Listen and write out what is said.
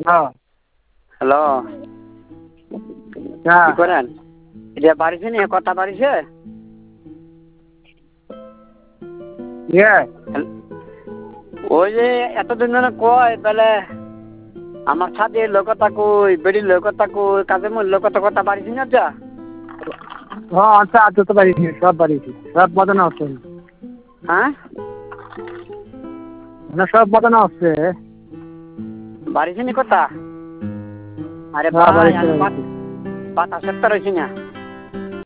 হ্যাঁ হ্যালো হ্যাঁ কি করেন এটা বাড়িছে নি কথা বাড়িছে ইয়ে ওই যে এতদিন ধরে কয় তাহলে আমার সাথে লোকতা কই বেড়ির লোকতা কই কাজে মূল লোকতা কথা বাড়িছি না যা হ্যাঁ আচ্ছা আচ্ছা তো বাড়িছি সব বাড়িছি সব বাজানো হচ্ছে হ্যাঁ না সব বাজানো হচ্ছে বাড়িছে নি কথা আরে হ্যাঁ ভাই বাড়িছে আমি বাড়িছে বাতাস একটা রয়েছি না